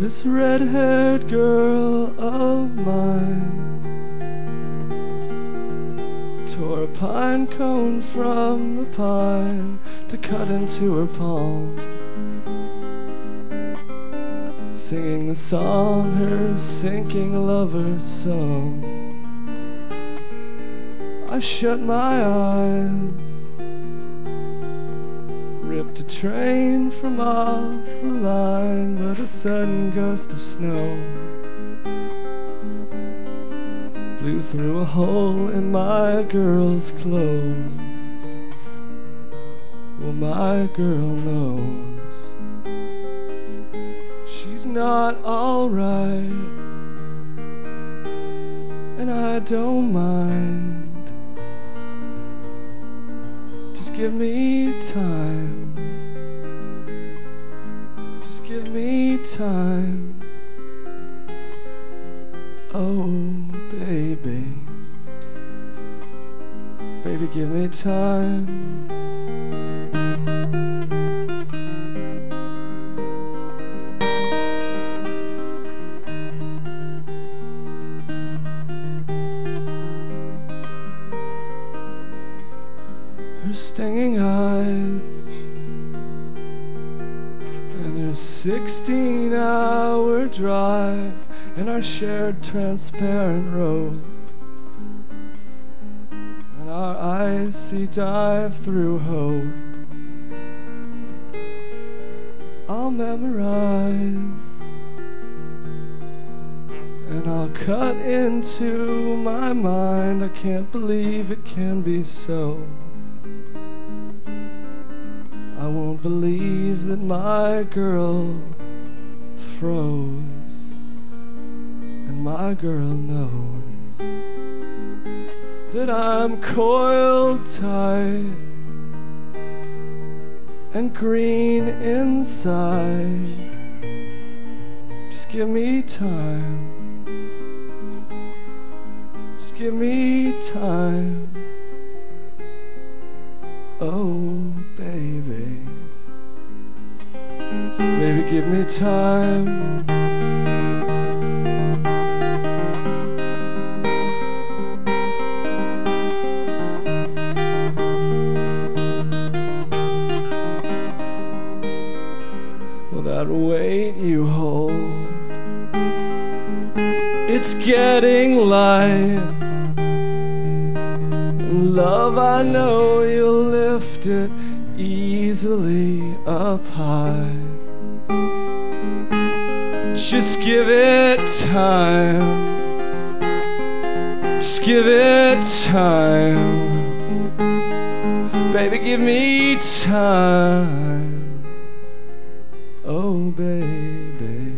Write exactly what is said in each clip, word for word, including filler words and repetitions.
this red-haired girl of mine tore a pine cone from the pine to cut into her palm, singing the song her sinking lover sung. I shut my eyes, ripped a train from off the line, but a sudden gust of snow blew through a hole in my girl's clothes. Well, my girl knows she's not all right, and I don't mind. Just give me time, just give me time. Oh, baby, baby, give me time. Her stinging eyes and her sixteen hour drive and our shared transparent rope and our icy dive through hope, I'll memorize and I'll cut into my mind. I can't believe it can be so. I won't believe that my girl froze. My girl knows that I'm coiled tight and green inside. Just give me time, just give me time. Oh, baby, baby, give me time. That weight you hold, it's getting light. And love, I know you'll lift it easily up high. Just give it time, just give it time. Baby, give me time. Oh, baby,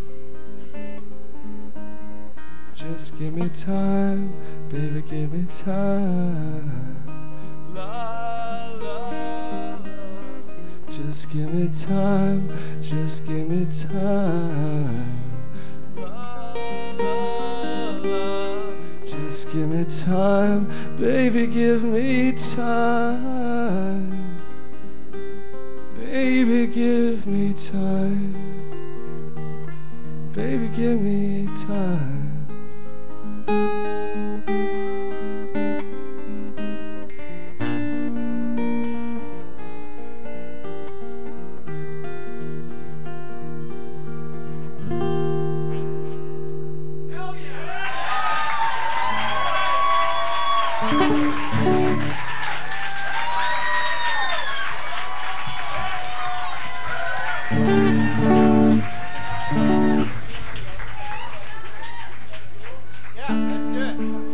just give me time, baby, give me time. La, la, la. Just give me time, just give me time. La, la, la. Just give me time, baby, give me time. Baby, give me time. Baby, give me time. Hell yeah! Yeah, let's do it.